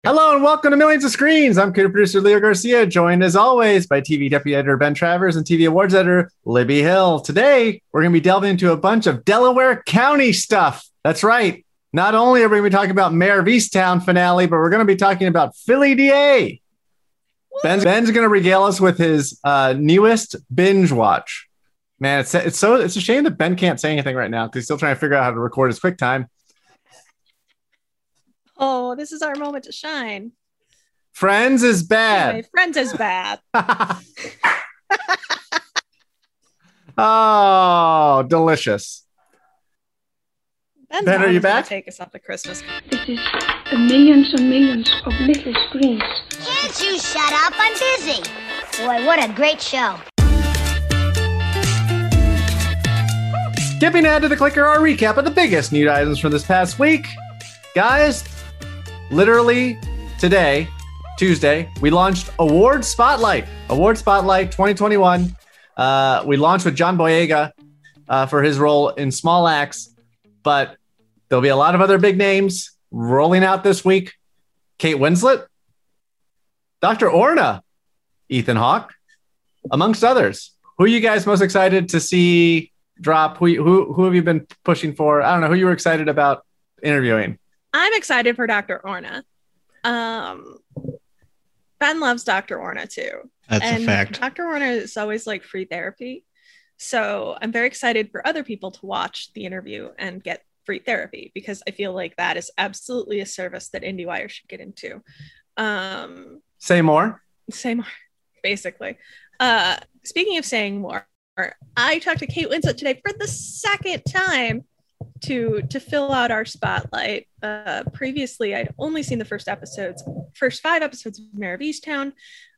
Hello and welcome to Millions of Screens. I'm creative producer Leo Garcia, joined as always by TV Deputy Editor Ben Travers and TV Awards Editor Libby Hill. Today, we're going to be delving into a bunch of Delaware County stuff. That's right. Not only are we going to be talking about Mayor of Easttown finale, but we're going to be talking about Philly DA. Ben's going to regale us with his newest binge watch. Man, it's a shame that Ben can't say anything right now because he's still trying to figure out how to record his QuickTime. Oh, this is our moment to shine. Friends is bad. Anyway, Friends is bad. Oh, delicious. Ben, are you back? Take us up to Christmas. This is millions and millions of little screens. Can't you shut up? I'm busy. Boy, what a great show. Skipping ahead to the clicker, our recap of the biggest news items from this past week. Guys, literally today, Tuesday, we launched Award Spotlight 2021. We launched with John Boyega for his role in Small Axe, but there'll be a lot of other big names rolling out this week. Kate Winslet, Dr. Orna, Ethan Hawke, amongst others. Who are you guys most excited to see drop? Who have you been pushing for? I don't know. Who you were excited about interviewing? I'm excited for Dr. Orna. Ben loves Dr. Orna too. That's a fact. Dr. Orna is always like free therapy. So I'm very excited for other people to watch the interview and get free therapy because I feel like that is absolutely a service that IndieWire should get into. Say more, basically. Speaking of saying more, I talked to Kate Winslet today for the second time to fill out our spotlight. Previously, I'd only seen the first 5 episodes of Mayor of Easttown.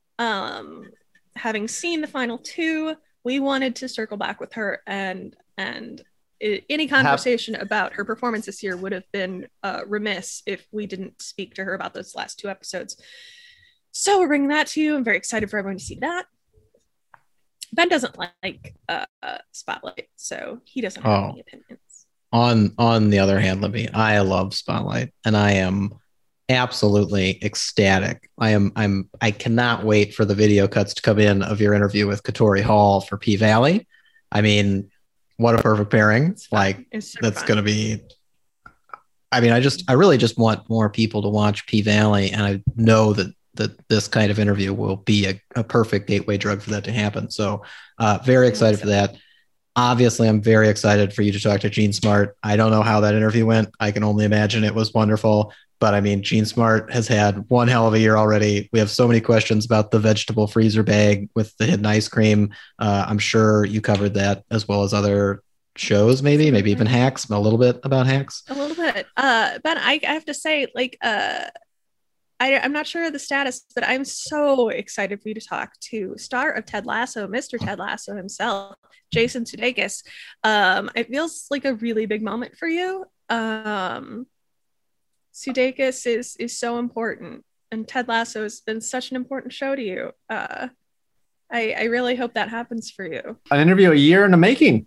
Having seen the final 2, we wanted to circle back with her and any conversation about her performance this year would have been remiss if we didn't speak to her about those last 2 episodes. So we're bringing that to you. I'm very excited for everyone to see that. Ben doesn't like Spotlight, so he doesn't have any opinions. On the other hand, Libby, I love Spotlight, and I am absolutely ecstatic. I cannot wait for the video cuts to come in of your interview with Katori Hall for P-Valley. I mean, what a perfect pairing! That's going to be. I mean, I really just want more people to watch P-Valley, and I know that this kind of interview will be a perfect gateway drug for that to happen. So very excited for that. Obviously, I'm very excited for you to talk to Jean Smart. I don't know how that interview went. I can only imagine it was wonderful. But I mean, Jean Smart has had one hell of a year already. We have so many questions about the vegetable freezer bag with the hidden ice cream. I'm sure you covered that as well as other shows, maybe even Hacks, a little bit about Hacks. A little bit. Ben, I have to say, I'm not sure of the status, but I'm so excited for you to talk to star of Ted Lasso, Mr. Ted Lasso himself, Jason Sudeikis. It feels like a really big moment for you. Sudeikis is so important, and Ted Lasso has been such an important show to you. I really hope that happens for you. An interview a year in the making.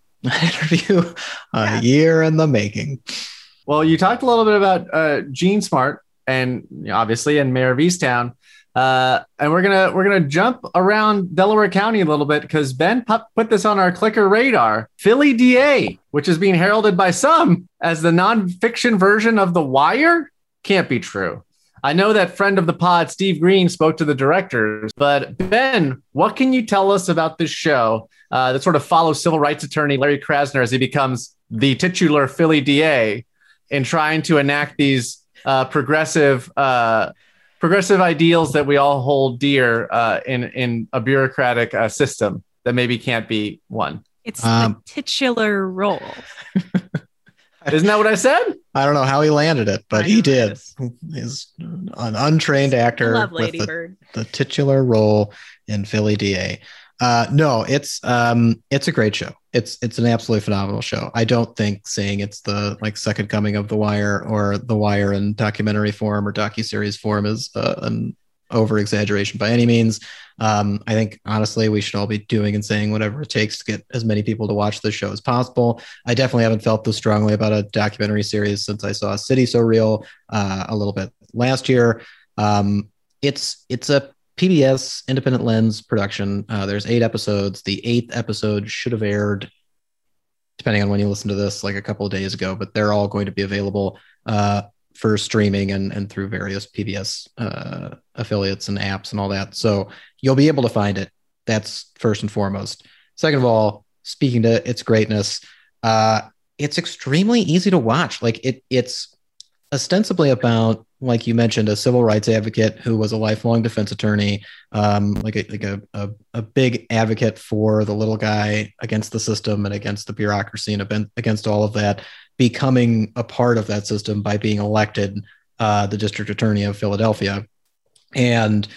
Year in the making. Well, you talked a little bit about Jean Smart, and obviously in Mayor of Easttown. And we're gonna jump around Delaware County a little bit because Ben put this on our clicker radar. Philly DA, which is being heralded by some as the nonfiction version of The Wire, can't be true. I know that friend of the pod, Steve Green, spoke to the directors, but Ben, what can you tell us about this show that sort of follows civil rights attorney Larry Krasner as he becomes the titular Philly DA in trying to enact these progressive ideals that we all hold dear in a bureaucratic system that maybe can't be won? It's the titular role. Isn't that what I said? I don't know how he landed it, but he did. He's an untrained actor with the titular role in Philly DA. No, it's a great show. It's an absolutely phenomenal show. I don't think saying it's the second coming of The Wire or The Wire in documentary form or docuseries form is an over exaggeration by any means. I think honestly we should all be doing and saying whatever it takes to get as many people to watch this show as possible. I definitely haven't felt this strongly about a documentary series since I saw City So Real a little bit last year. It's a PBS Independent Lens production. There's 8 episodes. The 8th episode should have aired, depending on when you listen to this, like a couple of days ago, but they're all going to be available for streaming and through various PBS affiliates and apps and all that. So you'll be able to find it. That's first and foremost. Second of all, speaking to its greatness, it's extremely easy to watch. Like it's ostensibly about, like you mentioned, a civil rights advocate who was a lifelong defense attorney, like a big advocate for the little guy against the system and against the bureaucracy and against all of that, becoming a part of that system by being elected the district attorney of Philadelphia. And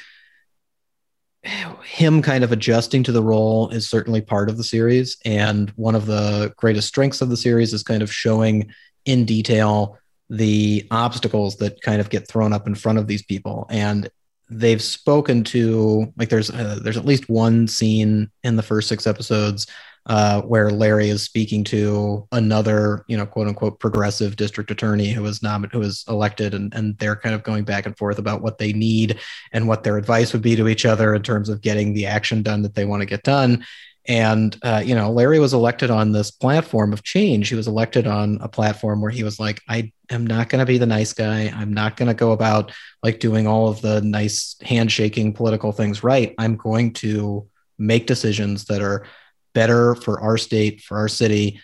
him kind of adjusting to the role is certainly part of the series. And one of the greatest strengths of the series is kind of showing in detail the obstacles that kind of get thrown up in front of these people. And they've spoken to, like, there's at least one scene in the first 6 episodes where Larry is speaking to another, quote unquote, progressive district attorney who was elected, and they're kind of going back and forth about what they need and what their advice would be to each other in terms of getting the action done that they want to get done. And, Larry was elected on this platform of change. He was elected on a platform where he was like, I am not going to be the nice guy. I'm not going to go about like doing all of the nice handshaking political things right. I'm going to make decisions that are better for our state, for our city,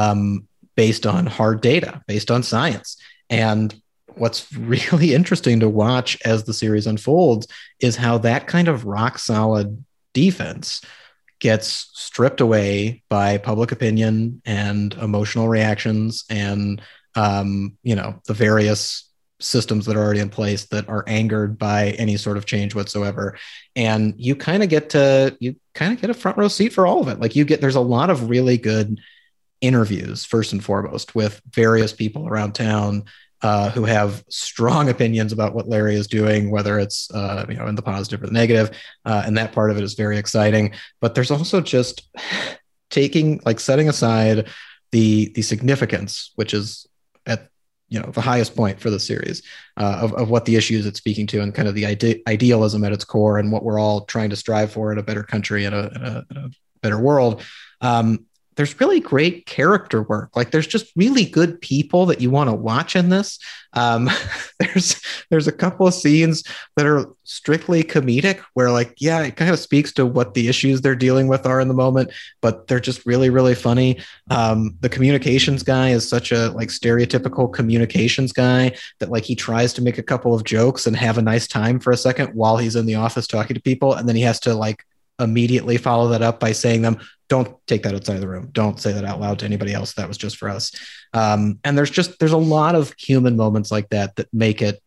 based on hard data, based on science. And what's really interesting to watch as the series unfolds is how that kind of rock solid defense gets stripped away by public opinion and emotional reactions and, the various systems that are already in place that are angered by any sort of change whatsoever. And you kind of get a front row seat for all of it. Like there's a lot of really good interviews, first and foremost, with various people around town who have strong opinions about what Larry is doing, whether it's in the positive or the negative, and that part of it is very exciting. But there's also just setting aside the significance, which is at the highest point for the series of what the issues it's speaking to, and kind of the idealism at its core, and what we're all trying to strive for in a better country and a better world. There's really great character work. Like there's just really good people that you want to watch in this. There's a couple of scenes that are strictly comedic where it kind of speaks to what the issues they're dealing with are in the moment, but they're just really, really funny. The communications guy is such a stereotypical communications guy that he tries to make a couple of jokes and have a nice time for a second while he's in the office talking to people. And then he has to immediately follow that up by saying don't take that outside of the room. Don't say that out loud to anybody else. That was just for us. And there's a lot of human moments like that make it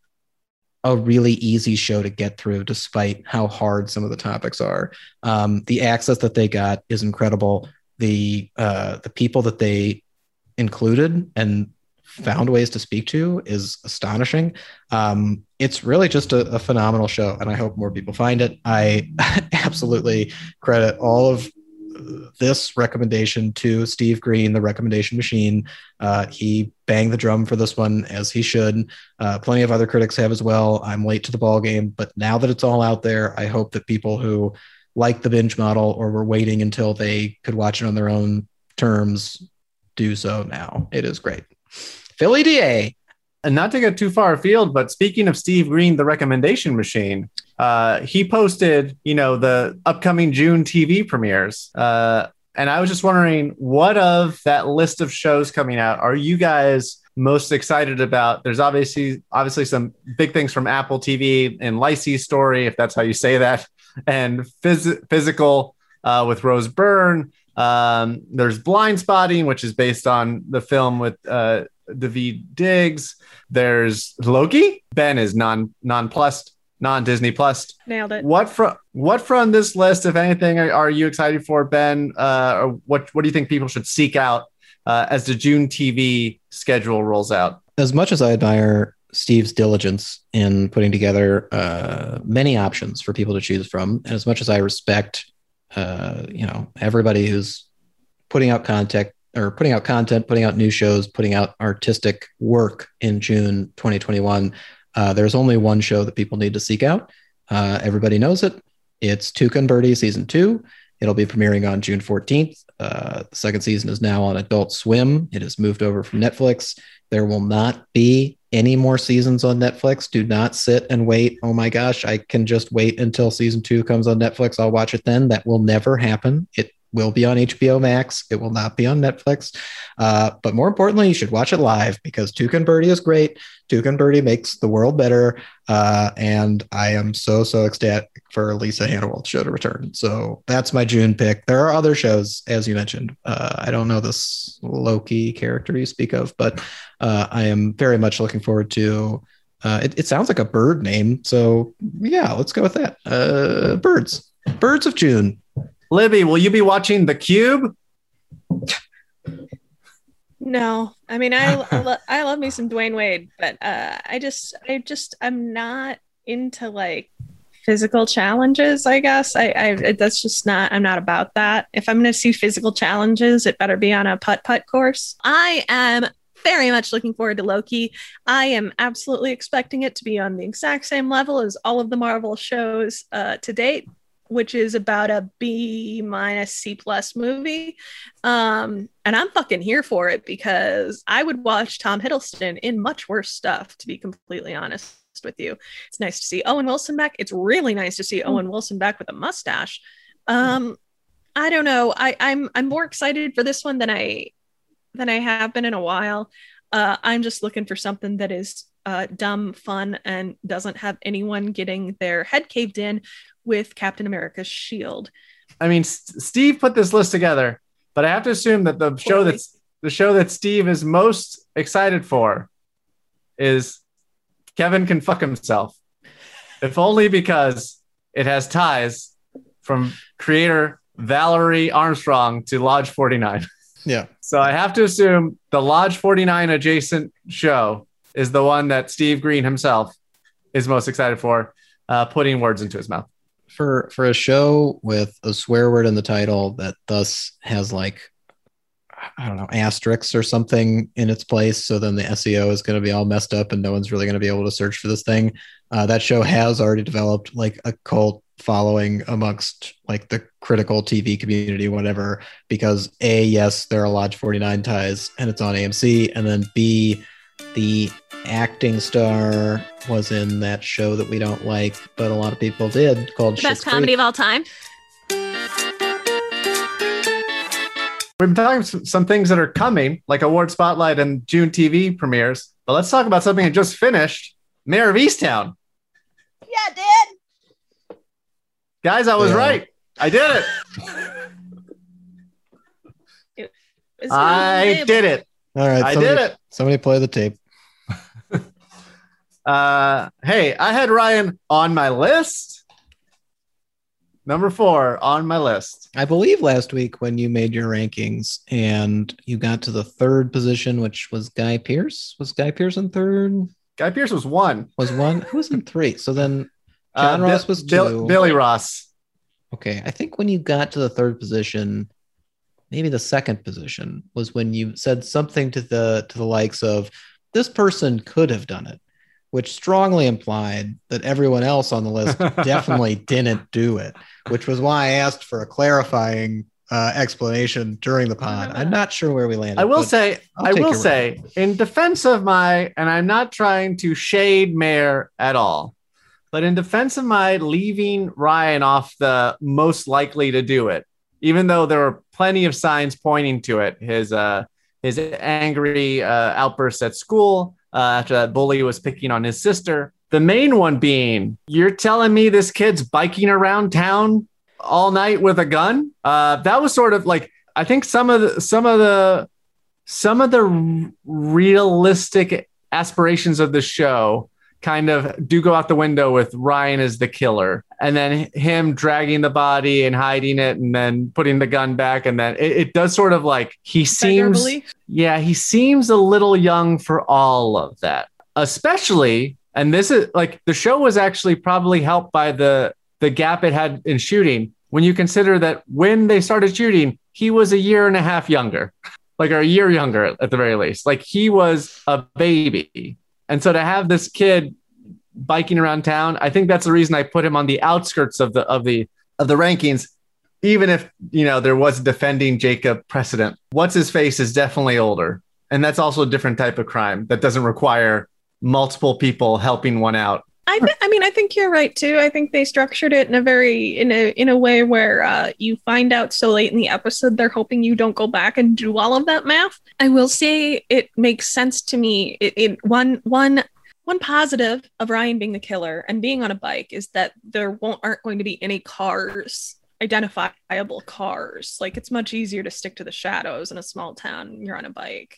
a really easy show to get through, despite how hard some of the topics are. The access that they got is incredible. The people that they included and found ways to speak to is astonishing. It's really just a phenomenal show, and I hope more people find it. I absolutely credit all of this recommendation to Steve Green, the recommendation machine. He banged the drum for this one, as he should. Plenty of other critics have as well. I'm late to the ball game, but now that it's all out there, I hope that people who like the binge model or were waiting until they could watch it on their own terms do so now. It is great. Philly DA. And not to get too far afield, but speaking of Steve Green, the recommendation machine, he posted, the upcoming June TV premieres. And I was just wondering, what of that list of shows coming out are you guys most excited about? There's obviously some big things from Apple TV and Lacey's Story, if that's how you say that, and Physical with Rose Byrne. There's Blind Spotting, which is based on the film with Daveed Diggs. There's Loki. Ben is non-Disney Plus. Nailed it. What from this list, if anything, are you excited for, Ben? Or what do you think people should seek out as the June TV schedule rolls out? As much as I admire Steve's diligence in putting together many options for people to choose from, and as much as I respect everybody who's putting out content, putting out new shows, putting out artistic work in June 2021, There's only one show that people need to seek out. Everybody knows it. It's Tuca and Birdie season 2. It'll be premiering on June 14th. The second season is now on Adult Swim. It has moved over from Netflix. There will not be any more seasons on Netflix. Do not sit and wait. Oh my gosh, I can just wait until season 2 comes on Netflix. I'll watch it then. That will never happen. It will be on HBO Max. It will not be on Netflix. But more importantly, you should watch it live because Tuca and Birdie is great. Tuca and Birdie makes the world better. And I am so ecstatic for Lisa Hannawald's show to return. So that's my June pick. There are other shows, as you mentioned. I don't know this Loki character you speak of, but I am very much looking forward to it sounds like a bird name. So yeah, let's go with that. Birds of June. Libby, will you be watching The Cube? No, I mean I love me some Dwayne Wade, but I'm not into like physical challenges. I guess that's just not. I'm not about that. If I'm going to see physical challenges, it better be on a putt course. I am very much looking forward to Loki. I am absolutely expecting it to be on the exact same level as all of the Marvel shows to date, which is about a B- C+ movie. And I'm fucking here for it because I would watch Tom Hiddleston in much worse stuff, to be completely honest with you. It's nice to see Owen Wilson back. It's really nice to see Owen Wilson back with a mustache. I don't know. I'm more excited for this one than I have been in a while. I'm just looking for something that is dumb, fun, and doesn't have anyone getting their head caved in with Captain America's shield. I mean, Steve put this list together, but I have to assume that the show that Steve is most excited for is Kevin Can Fuck Himself. If only because it has ties from creator Valerie Armstrong to Lodge 49. Yeah. So I have to assume the Lodge 49 adjacent show is the one that Steve Green himself is most excited for, putting words into his mouth. For a show with a swear word in the title that thus has like, I don't know, asterisks or something in its place, so then the SEO is going to be all messed up and no one's really going to be able to search for this thing. That show has already developed like a cult following amongst like the critical TV community, whatever, because A, yes, there are Lodge 49 ties and it's on AMC, and then B, the acting star was in that show that we don't like, but a lot of people did, called Best Comedy of All Time. We've been talking some things that are coming, like Award Spotlight and June TV premieres, but let's talk about something that just finished, Mayor of Easttown. Yeah, did. Guys, I was right. I did it. I did it. All right. I did it. Somebody play the tape. Hey, I had Ryan on my list. Number 4 on my list. I believe last week when you made your rankings and you got to the 3rd position, which was Guy Pearce. Was Guy Pearce in 3rd? Guy Pearce was 1. Was 1? Who was in 3? So then John Ross was 2. Billy Ross. Okay. I think when you got to the 3rd position, maybe the 2nd position was when you said something to the likes of, this person could have done it, which strongly implied that everyone else on the list definitely didn't do it, which was why I asked for a clarifying explanation during the pod. I'm not sure where we landed. I will say, in defense of and I'm not trying to shade Mayor at all, but in defense of my leaving Ryan off the most likely to do it, even though there were plenty of signs pointing to it, his angry outbursts at school, after that bully was picking on his sister. The main one being, you're telling me this kid's biking around town all night with a gun? That was sort of like, I think some of the realistic aspirations of the show kind of do go out the window with Ryan as the killer, and then him dragging the body and hiding it and then putting the gun back. And then it does sort of like, he seems a little young for all of that, especially. And this is like, the show was actually probably helped by the gap it had in shooting. When you consider that when they started shooting, he was a year and a half younger, or a year younger at the very least. Like, he was a baby. And so to have this kid biking around town. I think that's the reason I put him on the outskirts of the rankings, even if, you know, there was a defending Jacob precedent. What's his face is definitely older. And that's also a different type of crime that doesn't require multiple people helping one out. I think you're right too. I think they structured it in a way where you find out so late in the episode they're hoping you don't go back and do all of that math. I will say it makes sense to me. One positive of Ryan being the killer and being on a bike is that there aren't going to be any cars, identifiable cars. Like, it's much easier to stick to the shadows in a small town. You're on a bike,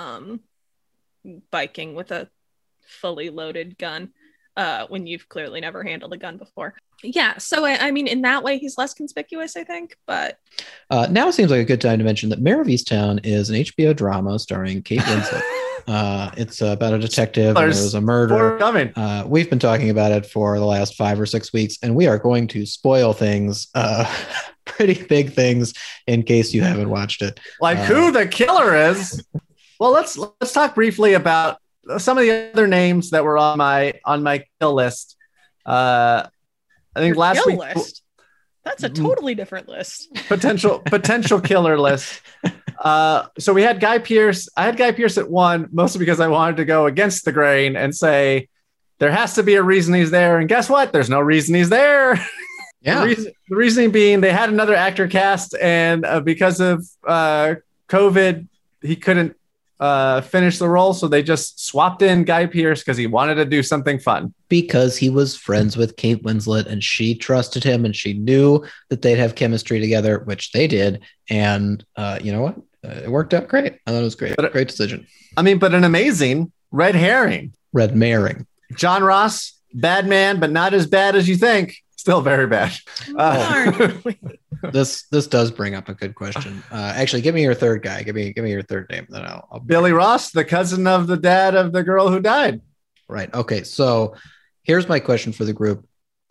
biking with a fully loaded gun. When you've clearly never handled a gun before. Yeah, so I mean, in that way, he's less conspicuous, I think, but... Now seems like a good time to mention that Mare of Easttown is an HBO drama starring Kate Winslet. It's about a detective, and there was a murder. We've been talking about it for the last 5 or 6 weeks, and we are going to spoil things, pretty big things, in case you haven't watched it. Like who the killer is. Well, let's talk briefly about some of the other names that were on my kill list. I think last week list? That's a totally different list. Potential killer list. So we had Guy Pearce. I had Guy Pearce at 1, mostly because I wanted to go against the grain and say there has to be a reason he's there. And guess what? There's no reason he's there. Yeah. The reasoning being they had another actor cast, and because of COVID, he couldn't finish the role, so they just swapped in Guy Pearce because he wanted to do something fun. Because he was friends with Kate Winslet, and she trusted him, and she knew that they'd have chemistry together, which they did. And you know what? It worked out great. I thought it was great. Great decision. I mean, but an amazing red herring. Red Maring. John Ross, bad man, but not as bad as you think. Still very bad. This does bring up a good question. Actually, give me your third guy. Give me your third name, then I'll Billy Ross, the cousin of the dad of the girl who died. Right. Okay. So here's my question for the group.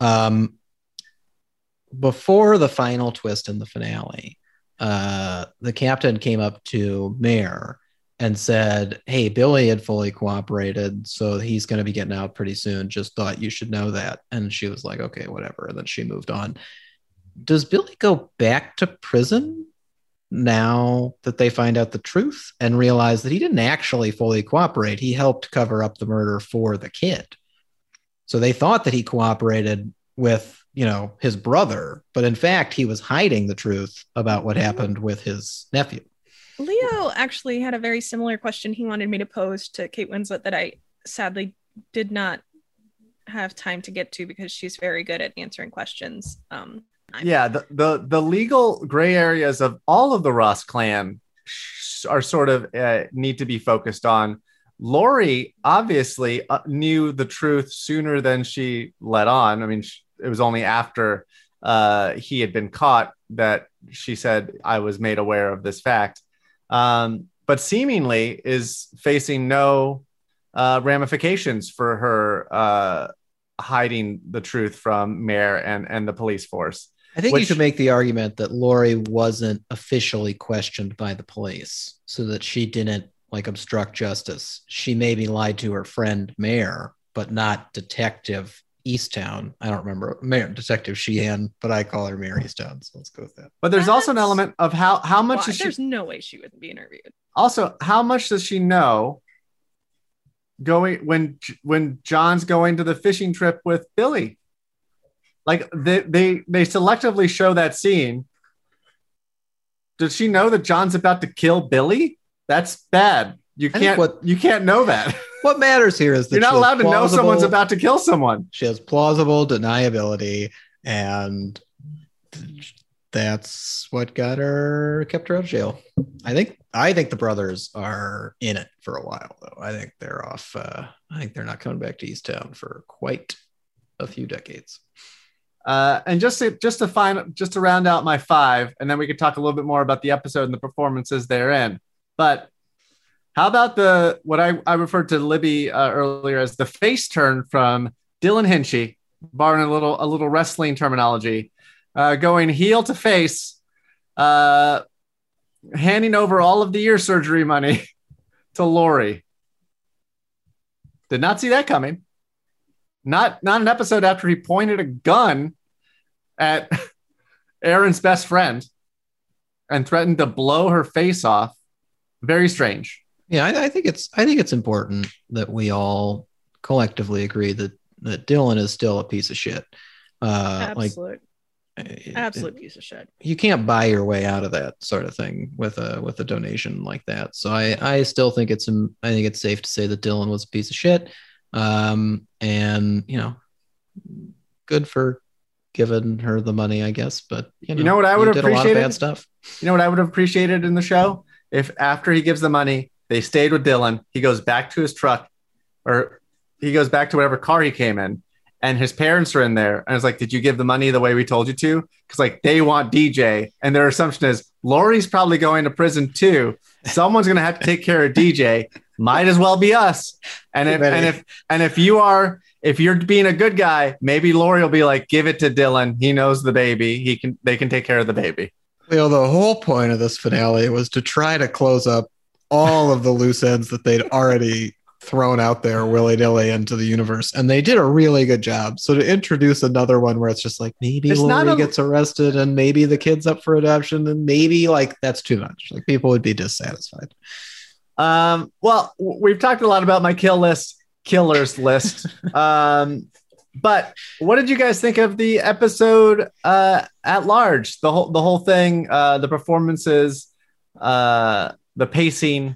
Before the final twist in the finale, the captain came up to Mare and said, "Hey, Billy had fully cooperated, so he's going to be getting out pretty soon. Just thought you should know that." And she was like, "Okay, whatever." And then she moved on. Does Billy go back to prison now that they find out the truth and realize that he didn't actually fully cooperate? He helped cover up the murder for the kid. So they thought that he cooperated with, you know, his brother, but in fact, he was hiding the truth about what happened with his nephew. Leo actually had a very similar question he wanted me to pose to Kate Winslet that I sadly did not have time to get to because she's very good at answering questions. Yeah, the legal gray areas of all of the Ross clan are sort of need to be focused on. Lori obviously knew the truth sooner than she let on. I mean, it was only after he had been caught that she said, "I was made aware of this fact." But seemingly is facing no ramifications for her hiding the truth from Mare and the police force. I think you could make the argument that Lori wasn't officially questioned by the police so that she didn't like obstruct justice. She maybe lied to her friend Mare, but not Detective Easttown. I don't remember Detective Sheehan, but I call her Mare Easttown. So let's go with that. But there's also an element of how much is there's no way she wouldn't be interviewed. Also, how much does she know going when John's going to the fishing trip with Billy? Like they selectively show that scene. Does she know that John's about to kill Billy? That's bad. You can't know that. What matters here is that you're not allowed to know someone's about to kill someone. She has plausible deniability, and that's what kept her out of jail. I think the brothers are in it for a while, though. I think they're off. I think they're not coming back to Easttown for quite a few decades. And just to round out my 5, and then we could talk a little bit more about the episode and the performances therein. But how about what I referred to Libby earlier as the face turn from Dylan Hinchy, borrowing a little wrestling terminology, going heel to face, handing over all of the ear surgery money to Lori. Did not see that coming. Not an episode after he pointed a gun at Erin's best friend and threatened to blow her face off. Very strange. Yeah, I think it's important that we all collectively agree that Dylan is still a piece of shit. Absolute piece of shit. You can't buy your way out of that sort of thing with a donation like that. So I still think it's safe to say that Dylan was a piece of shit. And good for giving her the money, I guess. But you know what I would have appreciated? A lot of bad stuff. You know what I would have appreciated in the show? If after he gives the money, they stayed with Dylan, he goes back to his truck, or he goes back to whatever car he came in, and his parents are in there. And it's like, did you give the money the way we told you to? Because like they want DJ, and their assumption is Lori's probably going to prison too. Someone's gonna have to take care of DJ. Might as well be us. And if you're being a good guy, maybe Lori will be like, give it to Dylan. He knows the baby. They can take care of the baby. The whole point of this finale was to try to close up all of the loose ends that they'd already thrown out there willy-nilly into the universe, and they did a really good job. So to introduce another one where it's just like maybe Lori gets arrested and maybe the kid's up for adoption, and maybe like that's too much. Like people would be dissatisfied. Well, we've talked a lot about my killers list. But what did you guys think of the episode at large? The whole thing, the performances, the pacing,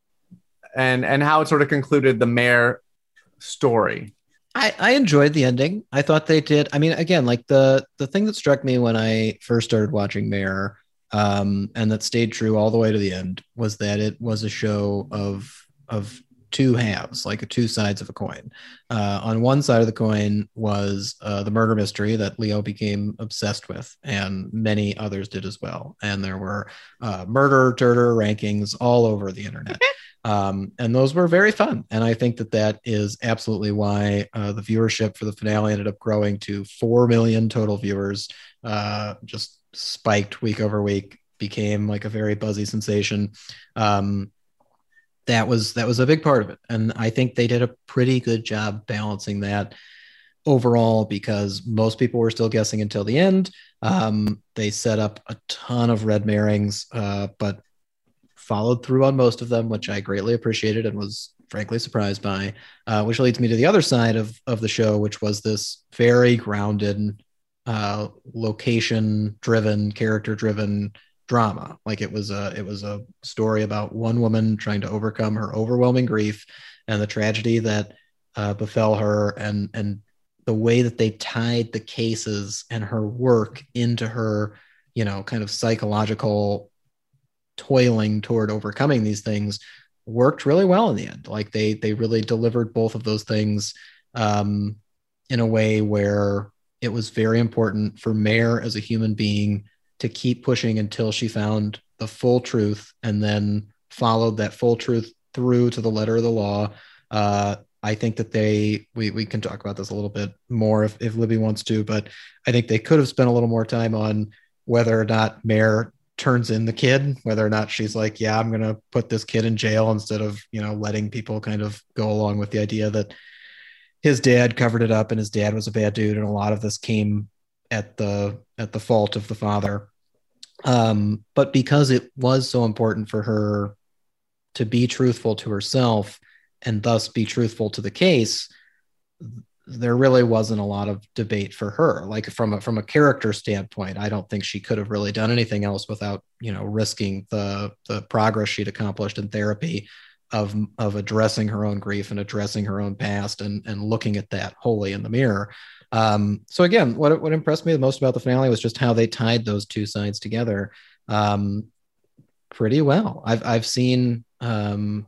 and how it sort of concluded the mayor story. I enjoyed the ending. I thought they did. I mean, again, like the thing that struck me when I first started watching Mayor, and that stayed true all the way to the end, was that it was a show of two halves, like two sides of a coin. On one side of the coin was the murder mystery that Leo became obsessed with, and many others did as well. And there were murder rankings all over the internet. And those were very fun. And I think that is absolutely why the viewership for the finale ended up growing to 4 million total viewers, just spiked week over week, became like a very buzzy sensation. That was a big part of it. And I think they did a pretty good job balancing that overall, because most people were still guessing until the end. They set up a ton of red herrings, but followed through on most of them, which I greatly appreciated and was frankly surprised by, which leads me to the other side of the show, which was this very grounded, location-driven, character-driven drama. Like it was a story about one woman trying to overcome her overwhelming grief and the tragedy that befell her, and the way that they tied the cases and her work into her, kind of psychological toiling toward overcoming these things worked really well in the end. Like they really delivered both of those things in a way where it was very important for Mare as a human being to keep pushing until she found the full truth, and then followed that full truth through to the letter of the law. I think that we can talk about this a little bit more if Libby wants to, but I think they could have spent a little more time on whether or not Mare turns in the kid, whether or not she's like, yeah, I'm going to put this kid in jail, instead of, letting people kind of go along with the idea that his dad covered it up and his dad was a bad dude. And a lot of this came at the fault of the father. But because it was so important for her to be truthful to herself and thus be truthful to the case, there really wasn't a lot of debate for her. Like from a character standpoint, I don't think she could have really done anything else without, risking the progress she'd accomplished in therapy of addressing her own grief and addressing her own past and looking at that wholly in the mirror. So again, what impressed me the most about the finale was just how they tied those two sides together pretty well. I've seen an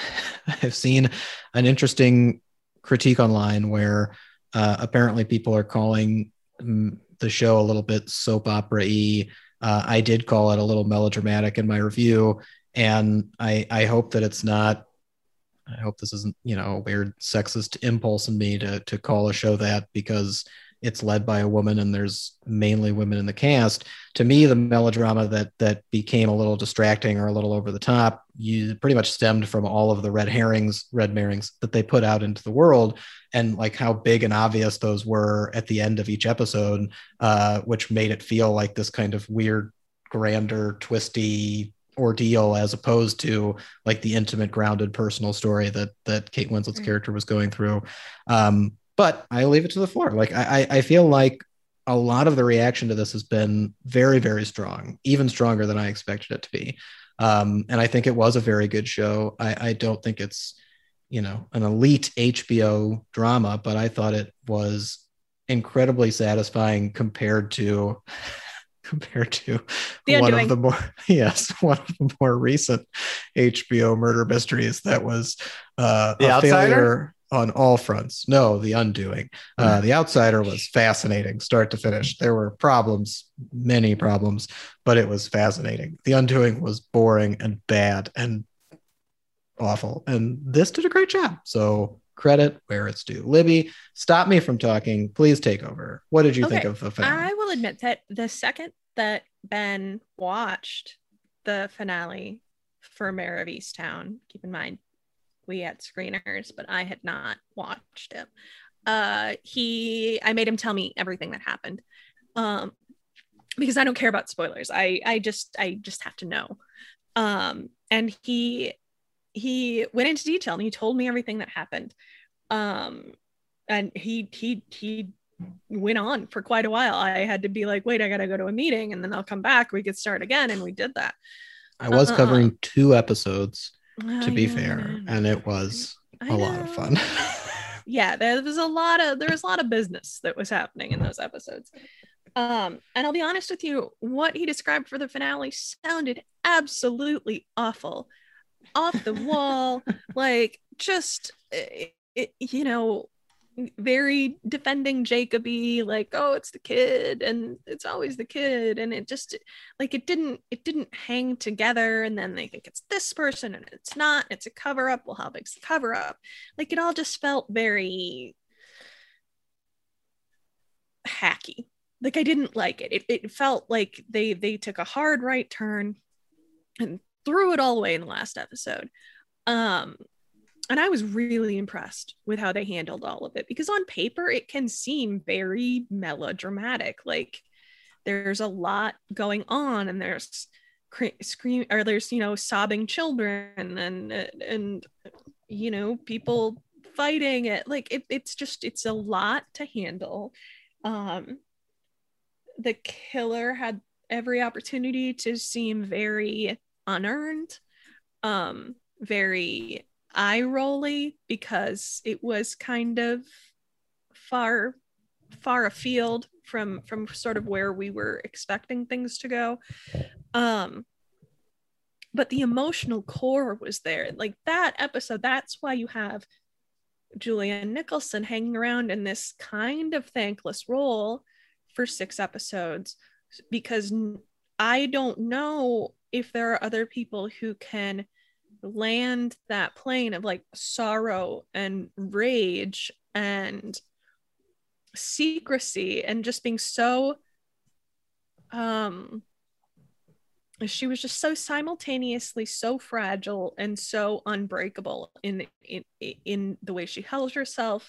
interesting critique online where apparently people are calling the show a little bit soap opera-y. I did call it a little melodramatic in my review, and I hope that it's not. I hope this isn't, a weird sexist impulse in me to call a show that, because it's led by a woman and there's mainly women in the cast. To me, the melodrama that became a little distracting or a little over the top, you pretty much stemmed from all of the red herrings that they put out into the world, and like how big and obvious those were at the end of each episode, which made it feel like this kind of weird, grander, twisty ordeal, as opposed to like the intimate, grounded, personal story that Kate Winslet's character was going through. But I leave it to the floor. Like I feel like a lot of the reaction to this has been very, very strong, even stronger than I expected it to be. And I think it was a very good show. I don't think it's, an elite HBO drama, but I thought it was incredibly satisfying compared to The one Undoing. of the more recent HBO murder mysteries that was a failure on all fronts. No, The Undoing. The Outsider was fascinating, start to finish. There were problems, many problems, but it was fascinating. The Undoing was boring and bad and awful, and this did a great job. So credit where it's due. Libby, stop me from talking. Please take over. What did you think of the finale? I will admit that the second that Ben watched the finale for Mayor of Easttown, keep in mind we had screeners, but I had not watched it. I made him tell me everything that happened, because I don't care about spoilers. I just have to know. And he went into detail and he told me everything that happened. And he went on for quite a while. I had to be like, wait, I gotta go to a meeting and then I'll come back. We could start again, and we did that. I was covering 2 episodes, to be fair, and it was a lot of fun. Yeah, there was a lot of business that was happening in those episodes. And I'll be honest with you, what he described for the finale sounded absolutely awful, off the wall, like just very defending Jacoby, like, oh, it's the kid and it's always the kid, and it just like it didn't hang together. And then they think it's this person and it's not, it's a cover-up. Well, how big's the cover-up? Like, it all just felt very hacky. Like, I didn't like it. It felt like they took a hard right turn and threw it all away in the last episode. And I was really impressed with how they handled all of it, because on paper it can seem very melodramatic. Like, there's a lot going on, and there's sobbing children and people fighting it. Like, it's a lot to handle. The killer had every opportunity to seem very unearned, very eye-rolly, because it was kind of far afield from sort of where we were expecting things to go. But the emotional core was there. Like, that episode, that's why you have Julianne Nicholson hanging around in this kind of thankless role for 6 episodes, because I don't know if there are other people who can land that plane of like sorrow and rage and secrecy, and just being so she was just so simultaneously so fragile and so unbreakable in the way she held herself.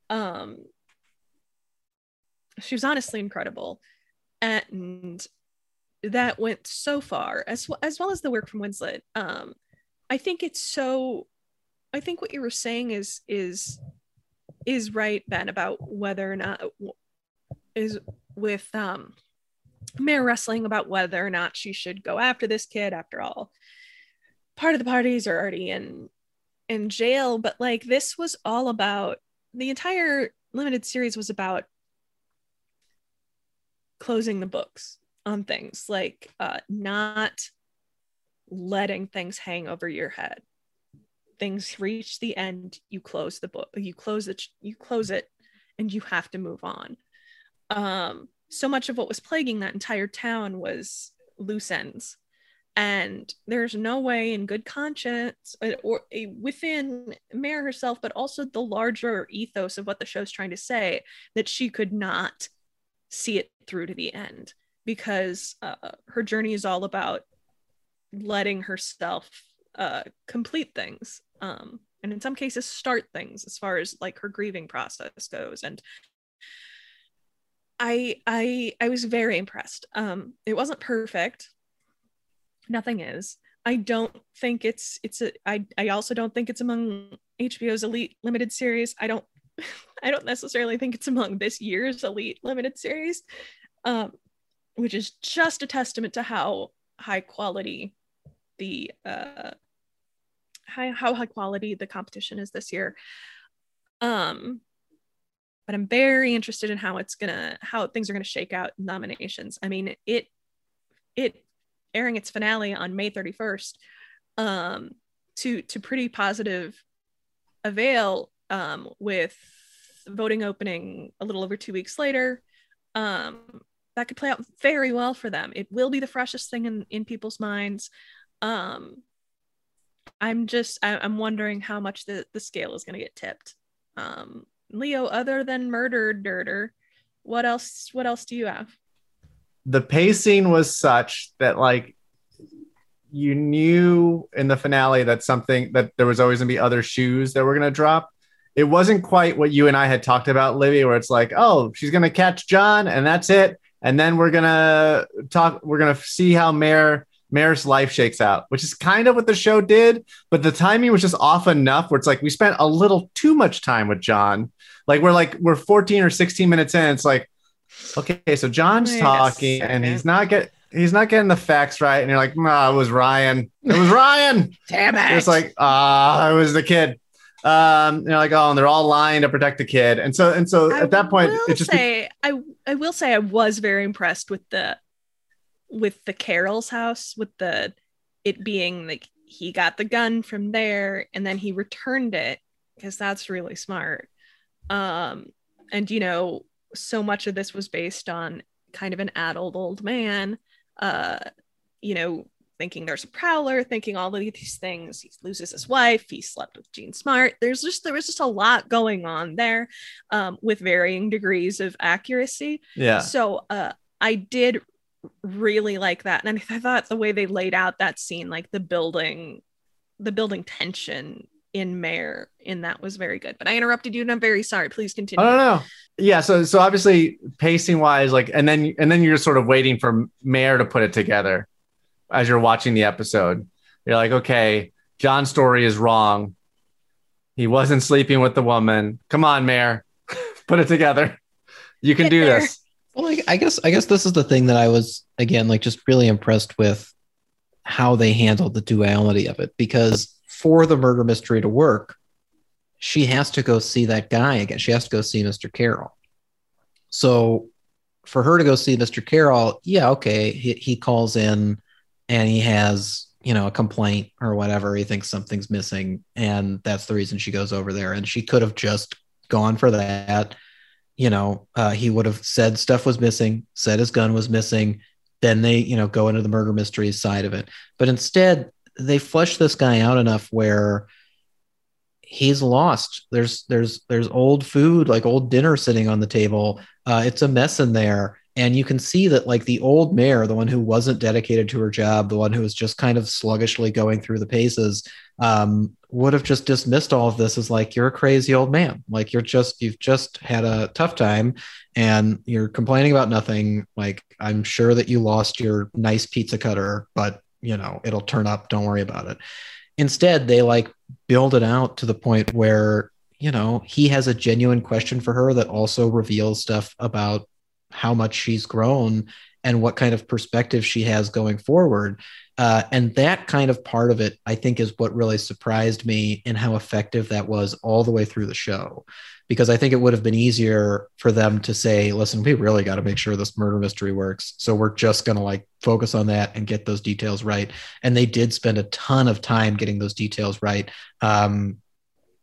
She was honestly incredible, and that went so far, as well as the work from Winslet. I think what you were saying is right, Ben, about whether or not is with Mayor wrestling about whether or not she should go after this kid. After all, part of the parties are already in jail, but like, this was all about, the entire limited series was about closing the books on things, like not letting things hang over your head. Things reach the end, you close the book, you close it, and you have to move on. So much of what was plaguing that entire town was loose ends, And there's no way in good conscience or within Mare herself, but also the larger ethos of what the show's trying to say, that she could not see it through to the end, because her journey is all about letting herself complete things, and in some cases start things, as far as like her grieving process goes. And I was very impressed. It wasn't perfect. Nothing is. I don't think I also don't think it's among HBO's elite limited series. I don't necessarily think it's among this year's elite limited series, which is just a testament to how high quality the high quality the competition is this year. But I'm very interested in how things are gonna shake out in nominations. I mean, it airing its finale on May 31st to pretty positive avail, with voting opening a little over 2 weeks later. That could play out very well for them. It will be the freshest thing in people's minds. I'm wondering how much the scale is going to get tipped. Leo, other than Murder Dirter, what else do you have? The pacing was such that, like, you knew in the finale that there was always gonna be other shoes that were gonna drop. It wasn't quite what you and I had talked about, Livy, where it's like, oh, she's gonna catch John and that's it, and then we're gonna see how Mare's life shakes out, which is kind of what the show did, but the timing was just off enough where it's like we spent a little too much time with John. Like we're 14 or 16 minutes in. It's like, okay, so John's talking and he's not getting the facts right, and you're like, it was Ryan. It was Ryan. Damn it. It's like, it was the kid. You're like, oh, and they're all lying to protect the kid. And so at that point, it just I will say I was very impressed with the Carol's house, with it being like he got the gun from there and then he returned it, because that's really smart. And so much of this was based on kind of an adult old man, thinking there's a prowler, thinking all of these things. He loses his wife. He slept with Jean Smart. There was just a lot going on there, with varying degrees of accuracy. Yeah. So I did really like that. And I thought the way they laid out that scene, like the building tension in Mare in that was very good. But I interrupted you and I'm very sorry. Please continue. I don't know. Yeah, so obviously pacing wise, like, and then you're sort of waiting for Mare to put it together as you're watching the episode. You're like, okay, John's story is wrong. He wasn't sleeping with the woman. Come on, Mare, put it together. You can do this. Well, I guess this is the thing that I was, again, like, just really impressed with how they handled the duality of it, because for the murder mystery to work, she has to go see that guy again. She has to go see Mr. Carroll. So for her to go see Mr. Carroll, yeah, okay, he calls in and he has, a complaint or whatever. He thinks something's missing, and that's the reason she goes over there. And she could have just gone for that. He would have said stuff was missing, said his gun was missing. Then they, go into the murder mystery side of it. But instead, they flesh this guy out enough where he's lost. There's old food, like old dinner sitting on the table. It's a mess in there. And you can see that, like, the old Mare, the one who wasn't dedicated to her job, the one who was just kind of sluggishly going through the paces, would have just dismissed all of this as like, you're a crazy old man. Like, you've just had a tough time and you're complaining about nothing. Like, I'm sure that you lost your nice pizza cutter, but it'll turn up. Don't worry about it. Instead, they like build it out to the point where, he has a genuine question for her that also reveals stuff about how much she's grown and what kind of perspective she has going forward. And that kind of part of it, I think, is what really surprised me in how effective that was all the way through the show. Because I think it would have been easier for them to say, listen, we really got to make sure this murder mystery works. So we're just going to like focus on that and get those details right. And they did spend a ton of time getting those details right.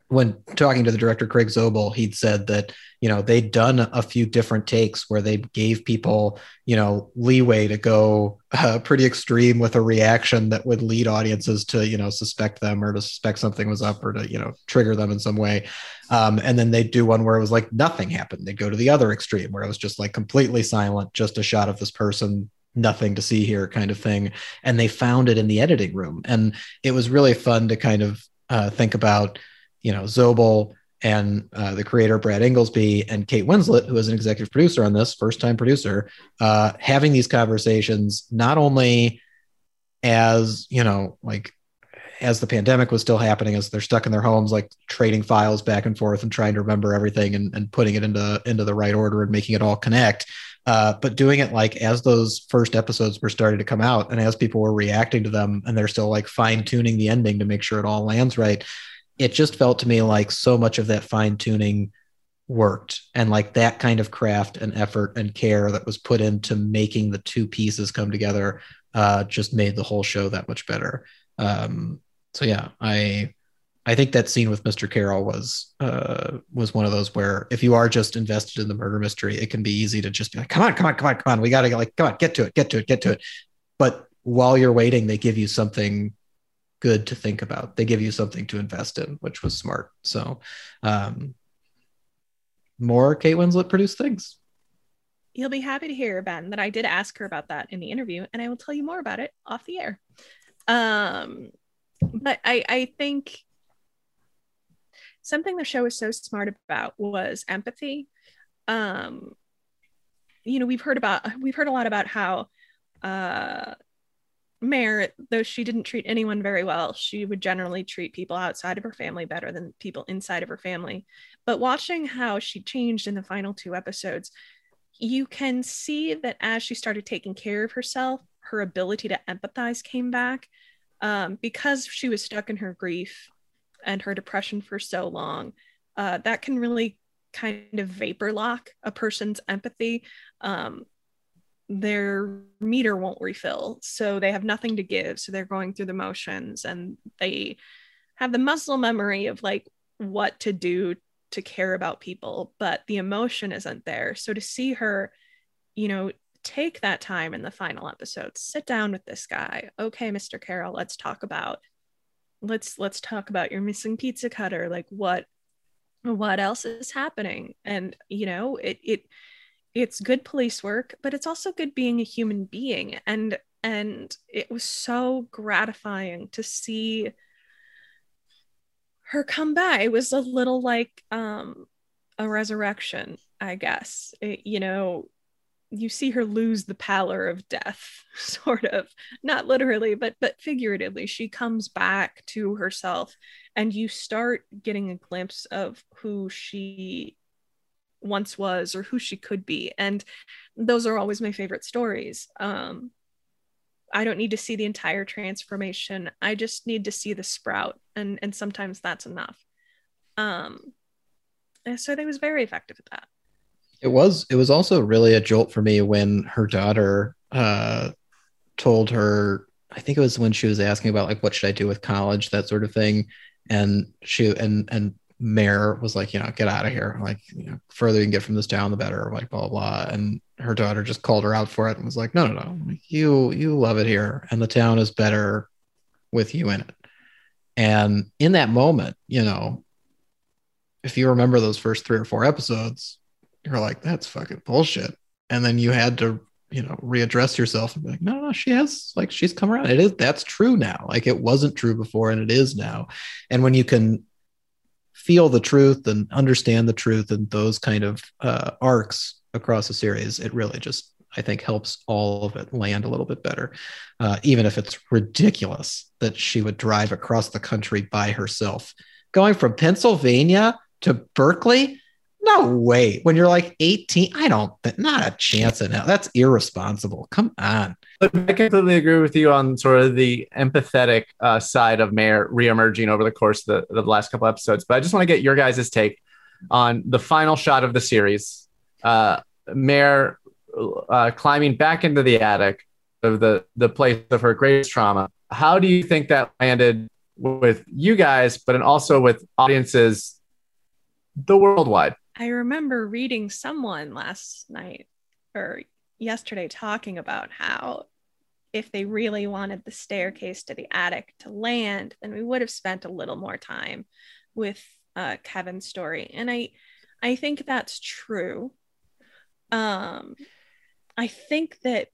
when talking to the director, Craig Zobel, he'd said that, they'd done a few different takes where they gave people, leeway to go pretty extreme with a reaction that would lead audiences to, suspect them or to suspect something was up or to, trigger them in some way. And then they'd do one where it was like nothing happened. They'd go to the other extreme where it was just like completely silent, just a shot of this person, nothing to see here kind of thing. And they found it in the editing room. And it was really fun to kind of think about, Zobel and the creator, Brad Inglesby, and Kate Winslet, who is an executive producer on this, first-time producer, having these conversations, not only as, as the pandemic was still happening, as they're stuck in their homes, like trading files back and forth and trying to remember everything and putting it into the right order and making it all connect. But doing it like as those first episodes were starting to come out and as people were reacting to them and they're still like fine tuning the ending to make sure it all lands right. It just felt to me like so much of that fine tuning worked, and like that kind of craft and effort and care that was put into making the two pieces come together just made the whole show that much better. So yeah, I think that scene with Mr. Carroll was one of those where if you are just invested in the murder mystery, it can be easy to just be like, come on. We got to get to it. But while you're waiting, they give you something good to think about. They give you something to invest in, which was smart. So more Kate Winslet produced things. You'll be happy to hear, Ben, that I did ask her about that in the interview, and I will tell you more about it off the air. But I think something the show was so smart about was empathy. We've heard a lot about how Mare, though she didn't treat anyone very well, she would generally treat people outside of her family better than people inside of her family. But watching how she changed in the final 2 episodes, you can see that as she started taking care of herself, her ability to empathize came back, because she was stuck in her grief and her depression for so long. That can really kind of vapor lock a person's empathy. Their meter won't refill, so they have nothing to give, so they're going through the motions, and they have the muscle memory of like what to do to care about people, but the emotion isn't there. So to see her, take that time in the final episode, sit down with this guy. Okay, Mr. Carroll, let's talk about your missing pizza cutter. Like what else is happening? And it's good police work, but it's also good being a human being. And it was so gratifying to see her come back. It was a little like a resurrection, I guess. You see her lose the pallor of death, sort of, not literally, but figuratively. She comes back to herself, and you start getting a glimpse of who she once was or who she could be. And those are always my favorite stories. I don't need to see the entire transformation. I just need to see the sprout, and sometimes that's enough. And so they was very effective at that. It was also really a jolt for me when her daughter told her, I think it was when she was asking about like, what should I do with college, that sort of thing. And she and Mare was like, get out of here. Like, further you can get from this town, the better, like blah, blah, blah. And her daughter just called her out for it and was like, no. Like, you love it here. And the town is better with you in it. And in that moment, if you remember those first 3 or 4 episodes, you're like, that's fucking bullshit. And then you had to, readdress yourself and be like, no, she's come around. That's true now. Like, it wasn't true before and it is now. And when you can feel the truth and understand the truth and those kind of arcs across a series, it really just, I think, helps all of it land a little bit better. Even if it's ridiculous that she would drive across the country by herself, going from Pennsylvania to Berkeley. No way. When you're like 18, not a chance in hell. That's irresponsible. Come on. But I completely agree with you on sort of the empathetic side of Mare reemerging over the course of the last couple episodes. But I just want to get your guys' take on the final shot of the series. Mare climbing back into the attic of the place of her greatest trauma. How do you think that landed with you guys, but also with audiences the worldwide. I remember reading someone last night or yesterday talking about how if they really wanted the staircase to the attic to land, then we would have spent a little more time with Kevin's story. And I think that's true. I think that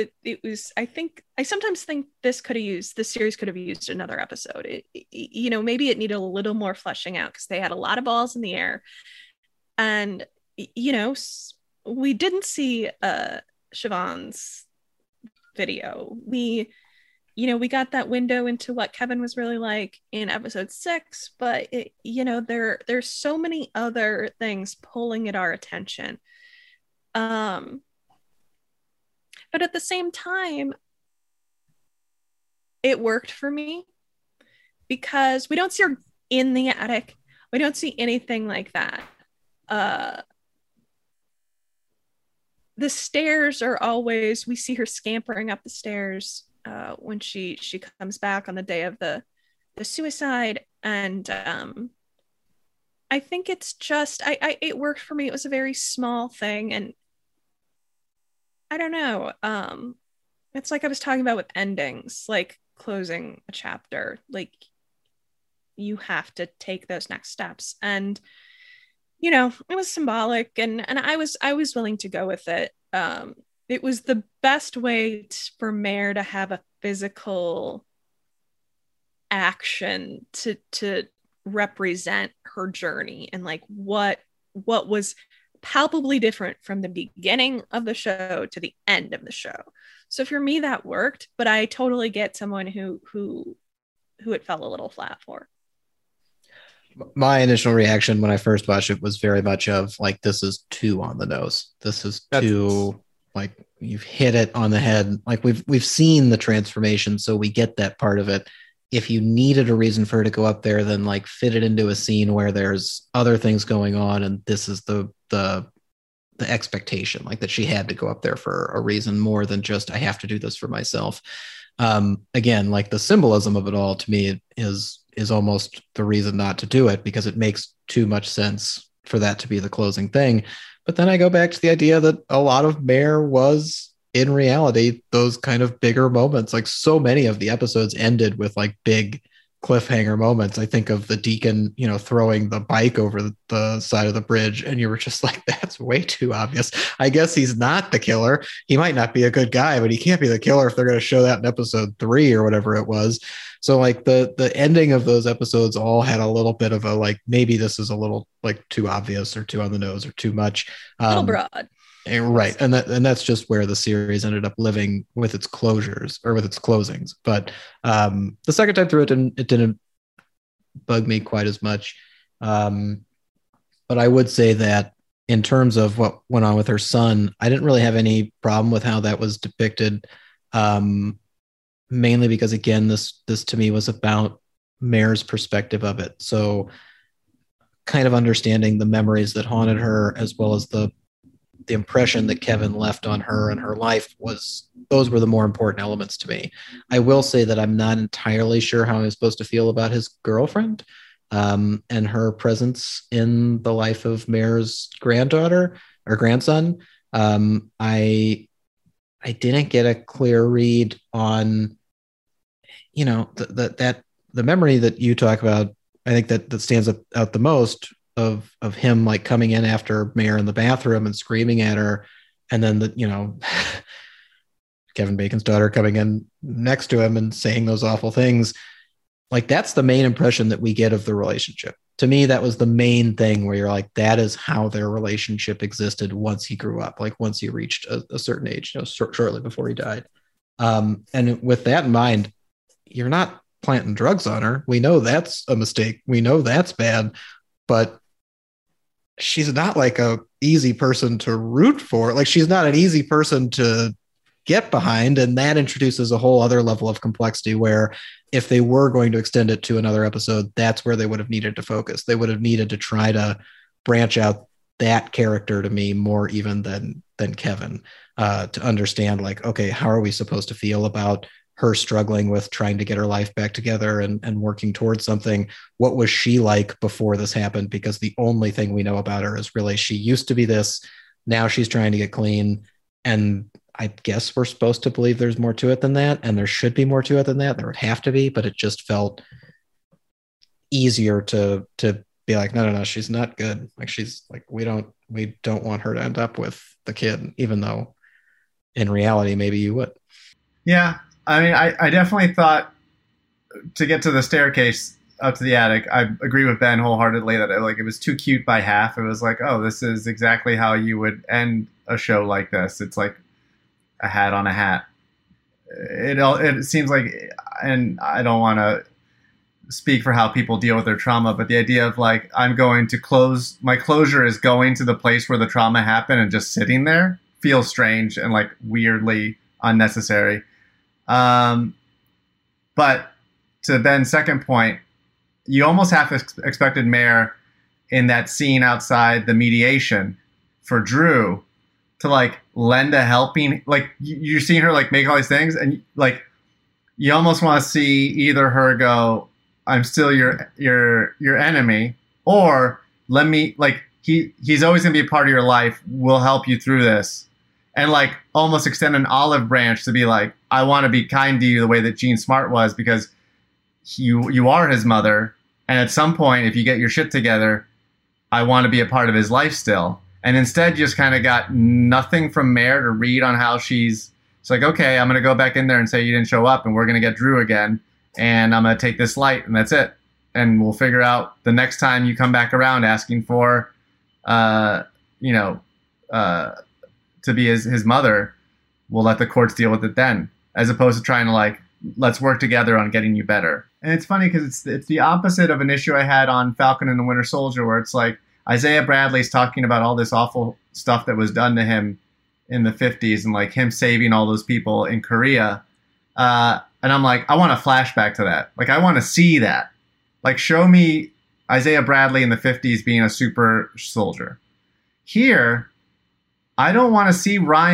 I sometimes think this series could have used another episode. Maybe it needed a little more fleshing out because they had a lot of balls in the air. And, we didn't see Siobhan's video. We got that window into what Kevin was really like in episode 6, but there's so many other things pulling at our attention. But at the same time, it worked for me because we don't see her in the attic. We don't see anything like that. The stairs are always, we see her scampering up the stairs when she comes back on the day of the suicide. And I think it's just, it worked for me. It was a very small thing. And I don't know. It's like I was talking about with endings, like closing a chapter, like you have to take those next steps. And it was symbolic, and I was willing to go with it. It was the best way for Mare to have a physical action to represent her journey and like what was palpably different from the beginning of the show to the end of the show. So for me, that worked, but I totally get someone who it fell a little flat for. My initial reaction when I first watched it was very much of like, this is too on the nose. This is too, like, you've hit it on the head. Like we've seen the transformation, so we get that part of it. If you needed a reason for her to go up there, then like fit it into a scene where there's other things going on, and this is the expectation, like that she had to go up there for a reason more than just I have to do this for myself. Again, like the symbolism of it all to me is almost the reason not to do it, because it makes too much sense for that to be the closing thing. But then I go back to the idea that a lot of Mare was in reality those kind of bigger moments. Like so many of the episodes ended with like big cliffhanger moments. I think of the deacon, throwing the bike over the side of the bridge, and you were just like, that's way too obvious. I guess he's not the killer. He might not be a good guy, but he can't be the killer if they're going to show that in episode 3 or whatever it was. So like the ending of those episodes all had a little bit of a like, maybe this is a little like too obvious or too on the nose or too much. A little broad. Right. And that's just where the series ended up living with its closures or with its closings. But the second time through it didn't bug me quite as much. But I would say that in terms of what went on with her son, I didn't really have any problem with how that was depicted. Mainly because, again, this to me was about Mare's perspective of it. So kind of understanding the memories that haunted her, as well as the impression that Kevin left on her and her life, those were the more important elements to me. I will say that I'm not entirely sure how I'm supposed to feel about his girlfriend and her presence in the life of Mare's granddaughter or grandson. I didn't get a clear read on, that the memory that you talk about. I think that stands out the most of him like coming in after Mare in the bathroom and screaming at her, and then Kevin Bacon's daughter coming in next to him and saying those awful things. Like that's the main impression that we get of the relationship. To me, that was the main thing where you're like, that is how their relationship existed once he grew up, like once he reached a certain age, shortly before he died. And with that in mind, you're not planting drugs on her. We know that's a mistake. We know that's bad, but she's not like a easy person to root for. Like she's not an easy person to get behind. And that introduces a whole other level of complexity where if they were going to extend it to another episode, that's where they would have needed to focus. They would have needed to try to branch out that character to me more even than Kevin, to understand like, okay, how are we supposed to feel about her struggling with trying to get her life back together and working towards something. What was she like before this happened? Because the only thing we know about her is really she used to be this. Now she's trying to get clean. And I guess we're supposed to believe there's more to it than that. And there should be more to it than that. There would have to be, but it just felt easier to be like, no, she's not good. Like she's like, we don't want her to end up with the kid, even though in reality, maybe you would. Yeah. I mean, I definitely thought to get to the staircase up to the attic, I agree with Ben wholeheartedly that it was too cute by half. It was like, oh, this is exactly how you would end a show like this. It's like a hat on a hat. It seems like, and I don't want to speak for how people deal with their trauma, but the idea of like, I'm going to my closure is going to the place where the trauma happened and just sitting there feels strange and like weirdly unnecessary. But to Ben's second point, you almost half expected Mare in that scene outside the mediation for Drew to like lend a helping, like you're seeing her like make all these things and like, you almost want to see either her go, I'm still your enemy, or let me like, he's always gonna be a part of your life. We'll help you through this. And like almost extend an olive branch to be like, I want to be kind to you the way that Jean Smart was, because you are his mother. And at some point, if you get your shit together, I want to be a part of his life still. And instead, just kind of got nothing from Mare to read on how it's like, okay, I'm going to go back in there and say you didn't show up and we're going to get Drew again. And I'm going to take this light and that's it. And we'll figure out the next time you come back around asking for, to be his mother, we'll let the courts deal with it then, as opposed to trying to like, let's work together on getting you better. And it's funny because it's the opposite of an issue I had on Falcon and the Winter Soldier, where it's like Isaiah Bradley's talking about all this awful stuff that was done to him in the 50s and like him saving all those people in Korea. And I'm like, I want a flashback to that. Like, I want to see that. Like, show me Isaiah Bradley in the 50s being a super soldier. Here, I don't want to see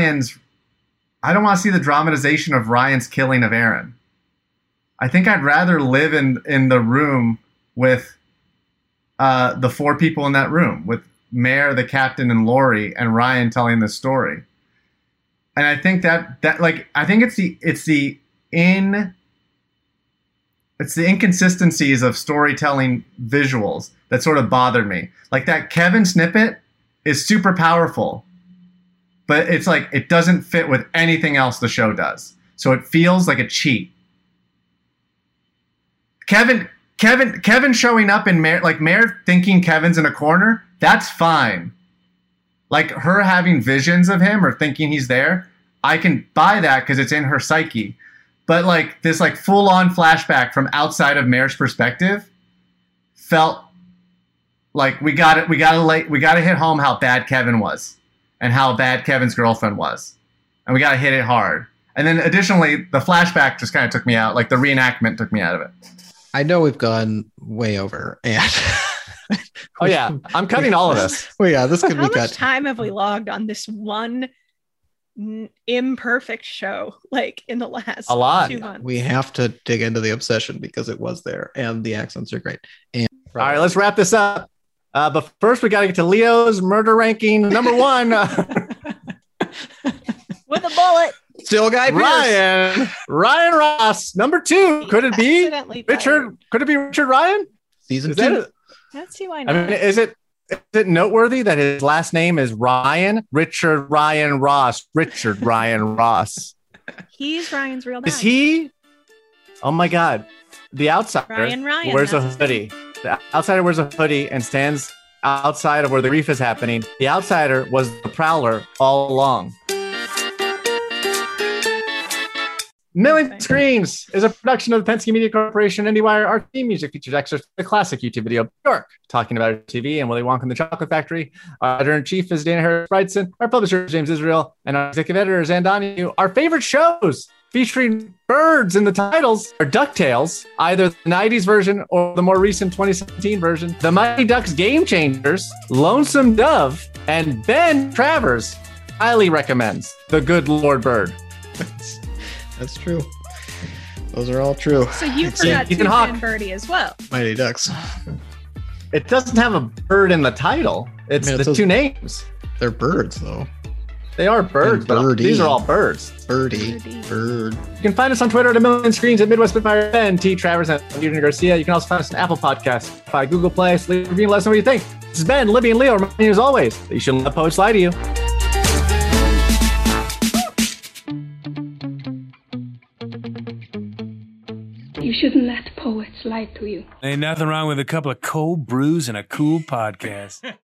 the dramatization of Ryan's killing of Aaron. I think I'd rather live in the room with the four people in that room, with Mare, the captain, and Laurie, and Ryan telling the story. And I think that like, I think it's the inconsistencies of storytelling visuals that sort of bother me. Like that Kevin snippet is super powerful, but it's like, it doesn't fit with anything else the show does. So it feels like a cheat. Kevin showing up in Mare thinking Kevin's in a corner, that's fine. Like her having visions of him or thinking he's there, I can buy that because it's in her psyche. But like this like full on flashback from outside of Mare's perspective felt like we got to hit home how bad Kevin was and how bad Kevin's girlfriend was. And we got to hit it hard. And then additionally, the flashback just kind of took me out. Like the reenactment took me out of it. I know we've gone way over, and oh yeah, I'm cutting all of this. Well, yeah, this could be cut. How much time have we logged on this one imperfect show? Like in the last a lot. 2 months. We have to dig into the obsession because it was there, and the accents are great. And all right, let's wrap this up. But first, we got to get to Leo's murder ranking number 1 with a bullet. Still Guy Pearce. Ryan Ross. Number 2. Could it be Richard? Could it be Richard Ryan? Season 2. Let's see why not. I mean, is it noteworthy that his last name is Ryan? Richard Ryan Ross. Richard Ryan Ross. He's Ryan's real dad. Is he? Oh my God. The outsider Ryan wears a hoodie. The outsider wears a hoodie and stands outside of where the grief is happening. The outsider was the prowler all along. Million Screens is a production of the Penske Media Corporation IndieWire. Our theme music features excerpts from the classic YouTube video Bjork talking about TV and Willy Wonka and the Chocolate Factory. Our editor-in-chief is Dana Harris-Brightson. Our publisher is James Israel. And our executive editor is Ann Donahue. Our favorite shows featuring birds in the titles are DuckTales, either the 90s version or the more recent 2017 version, The Mighty Ducks Game Changers, Lonesome Dove, and Ben Travers highly recommends The Good Lord Bird. That's true. Those are all true. So you forgot Ethan Toucan Hawke. and Birdie as well. Mighty Ducks. It doesn't have a bird in the title. It's I mean, it the says- two names. They're birds, though. They are birds, And but Birdie. these are all birds. Birdie. Birdie. Bird. You can find us on Twitter at A Million Screens at Midwest Spitfire Ben, T. Travers, and Eugene Garcia. You can also find us on Apple Podcasts, by Google Play. So leave a review and let us know what you think. This is Ben, Libby, and Leo reminding you as always that you shouldn't let poets lie to you. You shouldn't let poets lie to you. Ain't nothing wrong with a couple of cold brews and a cool podcast.